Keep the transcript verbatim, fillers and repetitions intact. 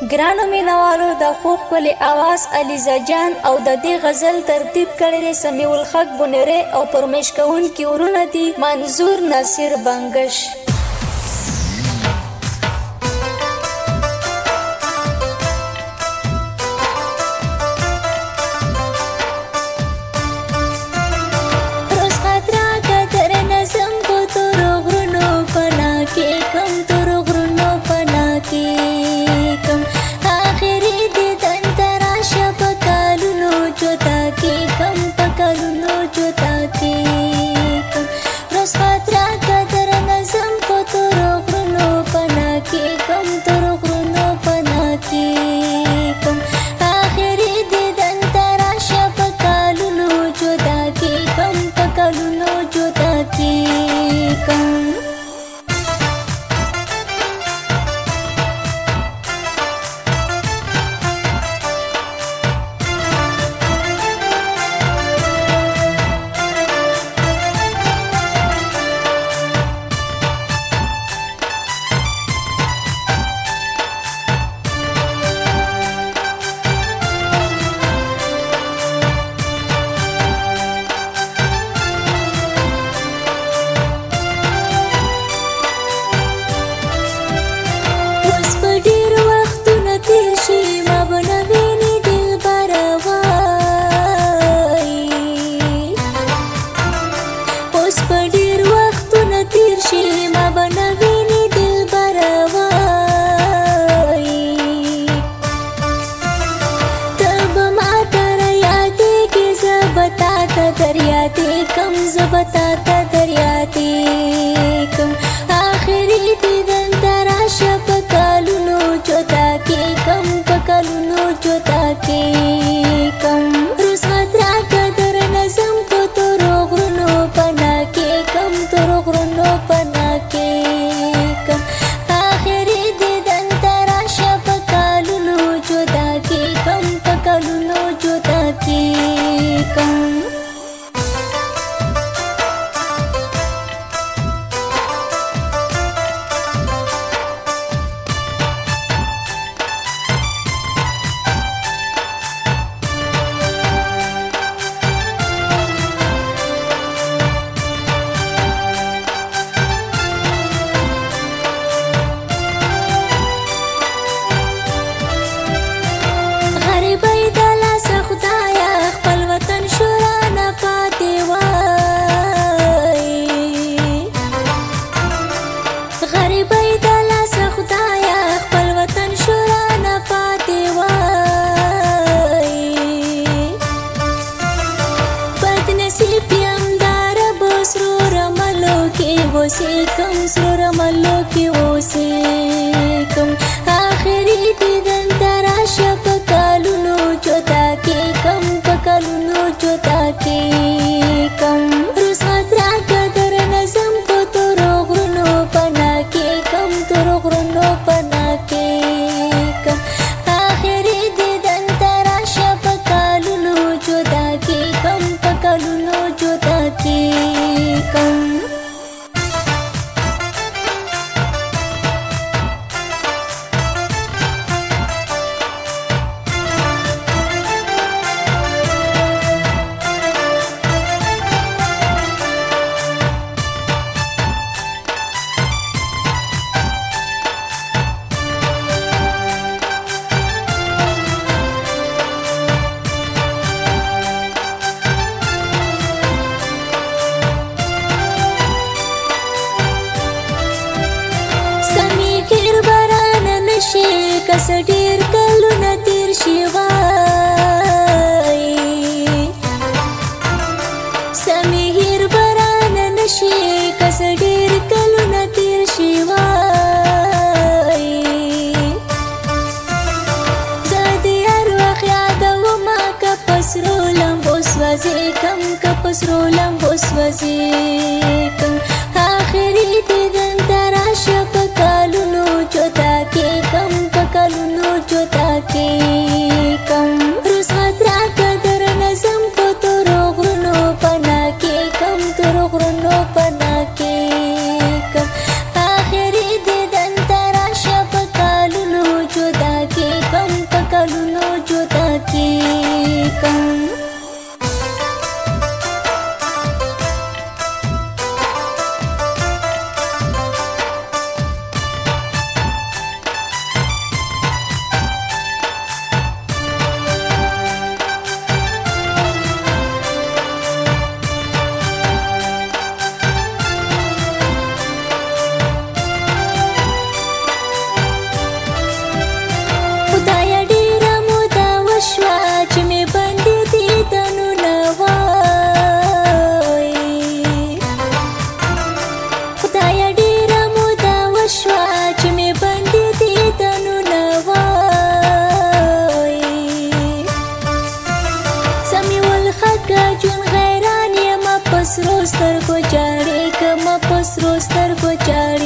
ګرانو مینوالو د خوږ ښکلي اواز علیزه جان او د دې غزل ترتیب کړی دی سمیع الحق بنیری او پرمیش کوونکي ورونه دي منظور ناصر بنګش. बताता दरियाते कम आखिरी दीदन तराशा पकालुनो जोता के कम पकालुनो जोता के कम रुस खतरा कदर नजम को तो रोगरुनो पना के कम तो रोगरुनो पना के कम आखिरी दीदन तराशा पकालुनो जोता के कम पकालुनो जोता के कम से कम सुर मल्लो की वो से कम आखिरी दीदन तराशा पकालुनो जोता के कम पकालुनो जोता के कम रुस खतरा कदर नजम को तो रोगरुनो पना के कम तो रोगरुनो पना के कम आखिरी दीदन तराशा पकालुनो जोता के कम पकालुनो जोता के कम कस ढेर कलुना तेर शिवाय समीर बरान नशे कस ढेर कलुना तेर शिवाय ज़ादे अरवाख यादा वमा का पसरो लंबोस वज़े कम का पसरो लंबोस वज़े कम आखिरी दीदन तराशा पकालुनो जोता के कम पकालुनो जोता के कम रुस खतरा कदर नजम को तो रोगरुनो पना के कम तो रोगरुनो पना के कम आखिरी दीदन तराशा पकालुनो जोता के پسرو سترګو جاړې کما پسرو سترګو جاړې